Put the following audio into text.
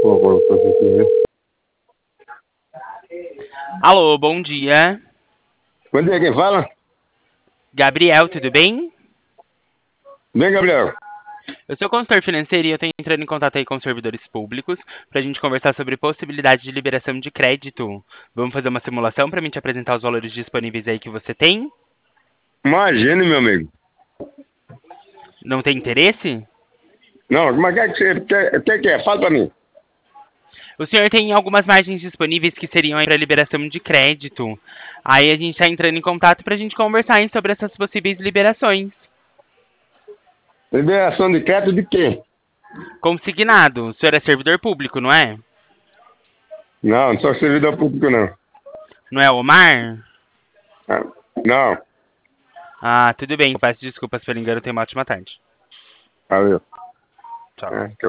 Alô, bom dia. Bom dia, quem fala? Gabriel, tudo bem? Bem, Gabriel. Eu sou consultor financeiro e eu estou entrando em contato aí com os servidores públicos para a gente conversar sobre possibilidade de liberação de crédito. Vamos fazer uma simulação para mim te apresentar os valores disponíveis aí que você tem? Imagine, meu amigo. Não tem interesse? Não, mas o que você quer? Fala pra mim. O senhor tem algumas margens disponíveis que seriam aí para liberação de crédito. Aí a gente está entrando em contato para a gente conversar aí sobre essas possíveis liberações. Liberação de crédito de quê? Consignado. O senhor é servidor público, não é? Não, não sou servidor público, não. Não é Omar? Ah, não, Ah, tudo bem. Peço desculpas pelo engano. Tenha uma ótima tarde. valeu. Tchau. É,